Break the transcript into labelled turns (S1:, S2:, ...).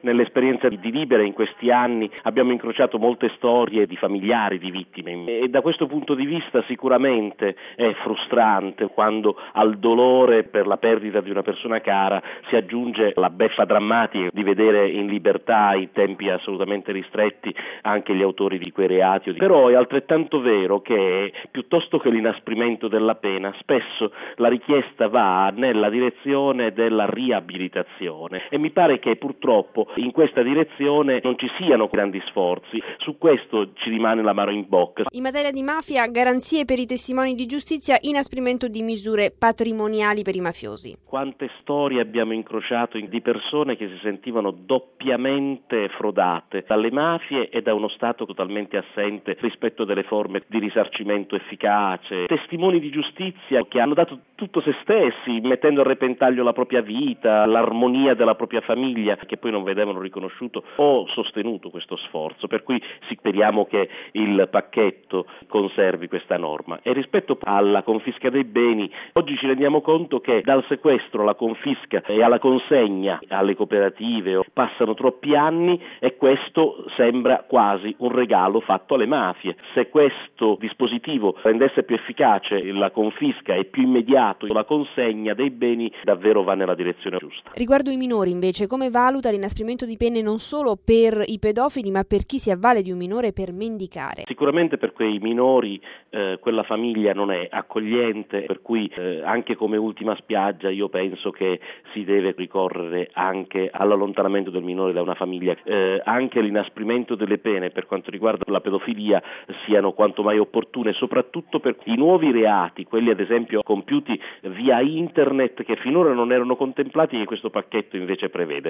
S1: Nell'esperienza di Libera in questi anni abbiamo incrociato molte storie di familiari di vittime e da questo punto di vista sicuramente è frustrante quando al dolore per la perdita di una persona cara si aggiunge la beffa drammatica di vedere in libertà in tempi assolutamente ristretti anche gli autori di quei reati. Però è altrettanto vero che piuttosto che l'inasprimento della pena spesso la richiesta va nella direzione della riabilitazione e mi pare che purtroppo in questa direzione non ci siano grandi sforzi. Su questo ci rimane l'amaro in bocca.
S2: In materia di mafia, garanzie per i testimoni di giustizia, inasprimento di misure patrimoniali per i mafiosi.
S1: Quante storie abbiamo incrociato di persone che si sentivano doppiamente frodate dalle mafie e da uno Stato totalmente assente rispetto delle forme di risarcimento efficace, testimoni di giustizia che hanno dato tutto se stessi, mettendo a repentaglio la propria vita, l'armonia della propria famiglia, che poi non vedevano riconosciuto o sostenuto questo sforzo, per cui speriamo che il pacchetto conservi questa norma. E rispetto alla confisca dei beni, oggi ci rendiamo conto che dal sequestro alla confisca e alla consegna alle cooperative passano troppi anni e questo sembra quasi un regalo fatto alle mafie. Se questo dispositivo rendesse più efficace la confisca e più immediato la consegna dei beni, davvero va nella direzione giusta.
S2: Riguardo i minori invece, come valuta l'inasprimento di pene non solo per i pedofili ma per chi si avvale di un minore per mendicare?
S1: Sicuramente per quei minori quella famiglia non è accogliente, per cui anche come ultima spiaggia io penso che si deve ricorrere anche all'allontanamento del minore da una famiglia. Anche l'inasprimento delle pene per quanto riguarda la pedofilia siano quanto mai opportune, soprattutto per i nuovi reati, quelli ad esempio compiuti via internet che finora non erano contemplati e che questo pacchetto invece prevede.